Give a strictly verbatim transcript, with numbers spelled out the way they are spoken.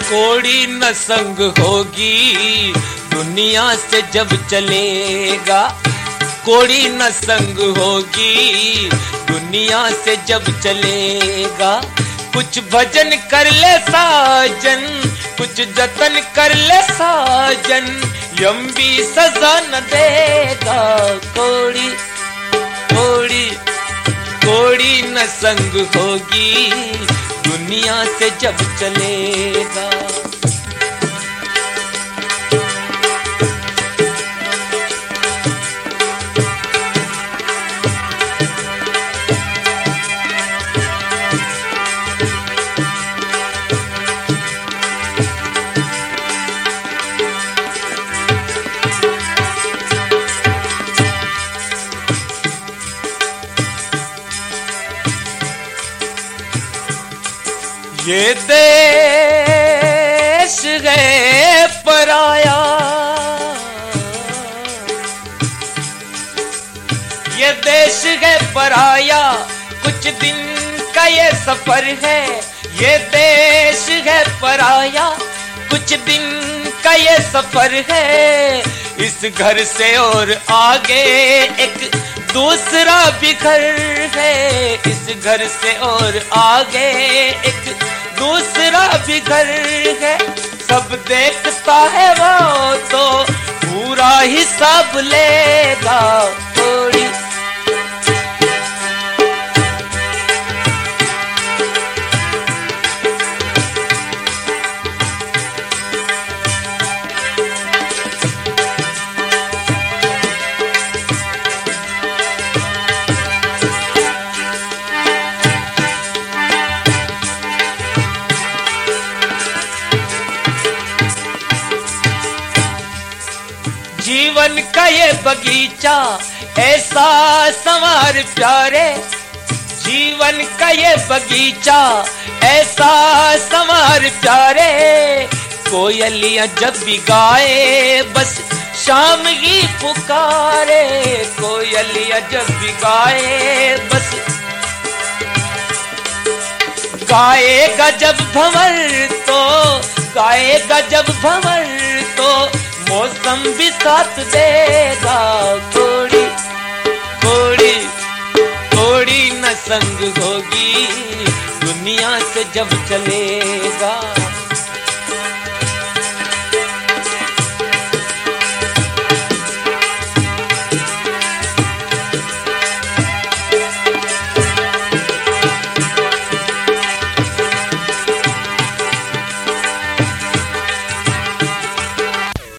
कोड़ी न संग होगी दुनिया से जब चलेगा, कोड़ी न संग होगी दुनिया से जब चलेगा। कुछ भजन कर ले साजन, कुछ जतन कर ले साजन, यम भी सजा न देगा। कोड़ी कोड़ी कोड़ी न संग होगी दुनिया से जब चलेगा। ये देश है पराया, ये देश है पराया, कुछ दिन का ये सफर है। ये देश है पराया, कुछ दिन का ये सफर है। इस घर से और आगे एक दूसरा भी घर है। इस घर से और आगे एक दूसरा भी घर है। सब देखता है वो तो पूरा हिसाब लेगा। थोड़ी जीवन का ये बगीचा ऐसा संवार प्यारे, जीवन का ये बगीचा ऐसा संवार प्यारे। कोयलियां जब भी गाए बस शाम ही पुकारे, कोयलियां जब भी गाए बस गाएगा जब भंवर तो, गाएगा जब भंवर तो मौसम भी साथ देगा। कोड़ी कोड़ी कोड़ी न संग होगी दुनिया से जब चलेगा।